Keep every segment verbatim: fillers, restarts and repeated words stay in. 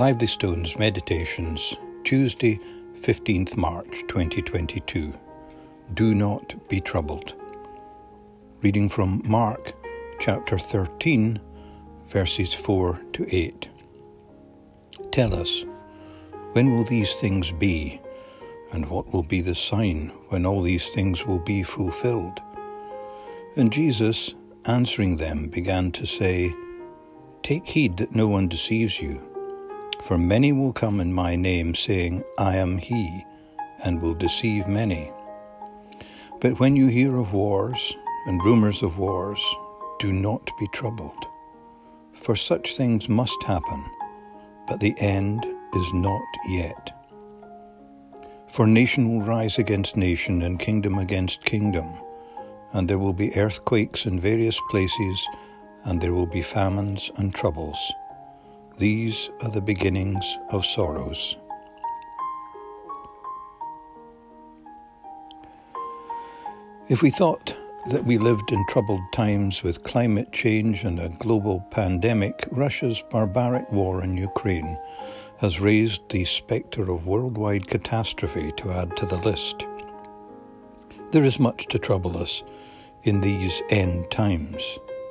Lively Stones Meditations, Tuesday, fifteenth March twenty twenty-two. Do not be troubled. Reading from Mark chapter thirteen, verses four to eight. Tell us, when will these things be, and what will be the sign when all these things will be fulfilled? And Jesus, answering them, began to say, Take heed that no one deceives you. For many will come in my name, saying, I am he, and will deceive many. But when you hear of wars and rumors of wars, do not be troubled. For such things must happen, but the end is not yet. For nation will rise against nation, and kingdom against kingdom, and there will be earthquakes in various places, and there will be famines and troubles. These are the beginnings of sorrows. If we thought that we lived in troubled times with climate change and a global pandemic, Russia's barbaric war in Ukraine has raised the spectre of worldwide catastrophe to add to the list. There is much to trouble us in these end times.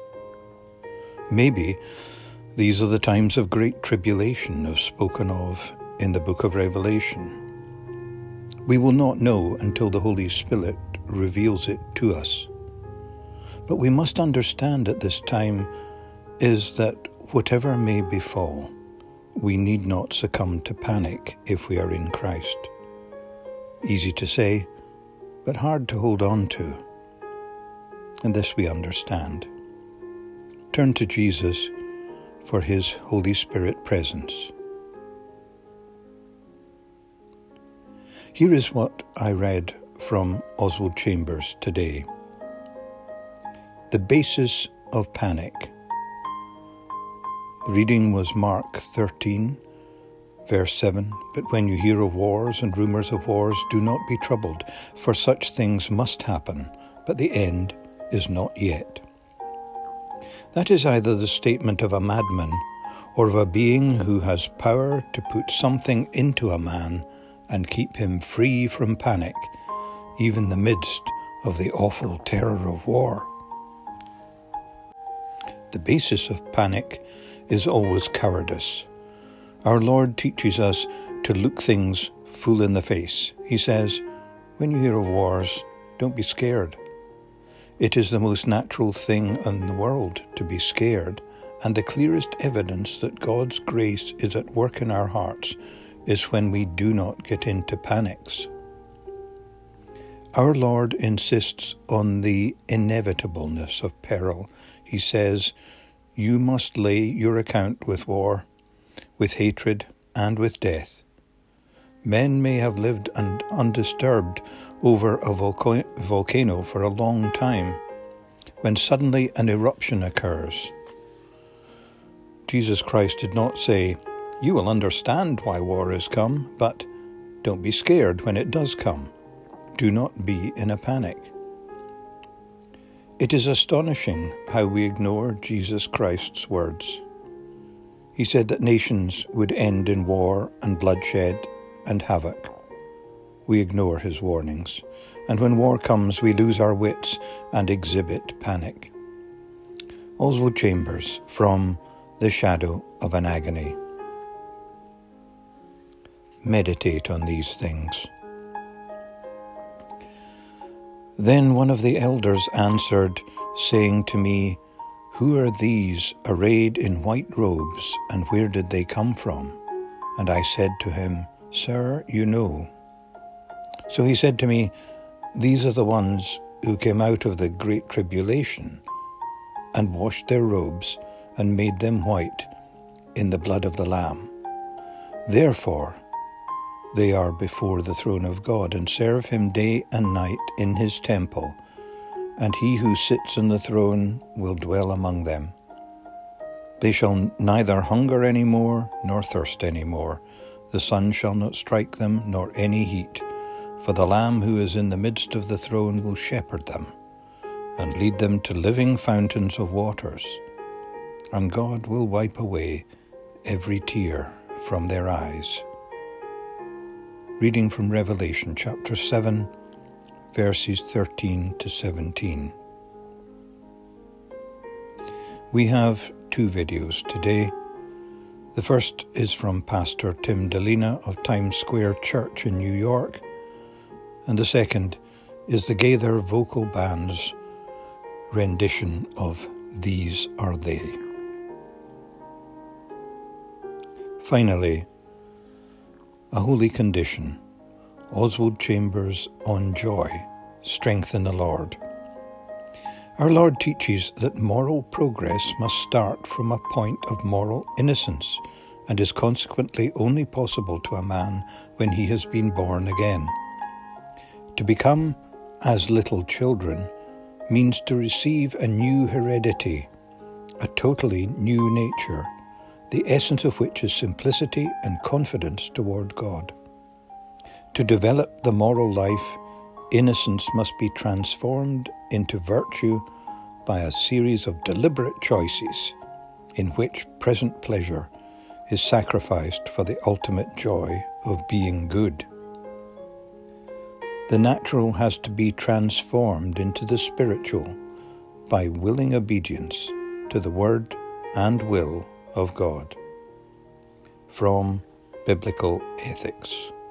Maybe these are the times of great tribulation as spoken of in the book of Revelation. We will not know until the Holy Spirit reveals it to us. But we must understand at this time is that whatever may befall, we need not succumb to panic if we are in Christ. Easy to say, but hard to hold on to. And this we understand. Turn to Jesus for his Holy Spirit presence. Here is what I read from Oswald Chambers today. The basis of panic. The reading was Mark thirteen, verse seven. But when you hear of wars and rumors of wars, do not be troubled, for such things must happen, but the end is not yet. That is either the statement of a madman or of a being who has power to put something into a man and keep him free from panic, even in the midst of the awful terror of war. The basis of panic is always cowardice. Our Lord teaches us to look things full in the face. He says, when you hear of wars, don't be scared. It is the most natural thing in the world to be scared, and the clearest evidence that God's grace is at work in our hearts is when we do not get into panics. Our Lord insists on the inevitableness of peril. He says, you must lay your account with war, with hatred, and with death. Men may have lived and undisturbed over a volca- volcano for a long time, when suddenly an eruption occurs. Jesus Christ did not say, you will understand why war has come, but don't be scared when it does come. Do not be in a panic. It is astonishing how we ignore Jesus Christ's words. He said that nations would end in war and bloodshed and havoc. We ignore his warnings, and when war comes, we lose our wits and exhibit panic. Oswald Chambers from The Shadow of an Agony. Meditate on these things. Then one of the elders answered, saying to me, Who are these arrayed in white robes, and where did they come from? And I said to him, Sir, you know. So he said to me, These are the ones who came out of the great tribulation, and washed their robes, and made them white in the blood of the Lamb. Therefore they are before the throne of God, and serve him day and night in his temple, and he who sits on the throne will dwell among them. They shall neither hunger any more, nor thirst any more. The sun shall not strike them, nor any heat. For the Lamb who is in the midst of the throne will shepherd them, and lead them to living fountains of waters. And God will wipe away every tear from their eyes. Reading from Revelation chapter seven, verses thirteen to seventeen. We have two videos today. The first is from Pastor Tim Delina of Times Square Church in New York, and the second is the Gaither Vocal Band's rendition of These Are They. Finally, a holy condition. Oswald Chambers on joy, strength in the Lord. Our Lord teaches that moral progress must start from a point of moral innocence and is consequently only possible to a man when he has been born again. To become as little children means to receive a new heredity, a totally new nature, the essence of which is simplicity and confidence toward God. To develop the moral life, innocence must be transformed into virtue by a series of deliberate choices in which present pleasure is sacrificed for the ultimate joy of being good. The natural has to be transformed into the spiritual by willing obedience to the word and will of God. From Biblical Ethics.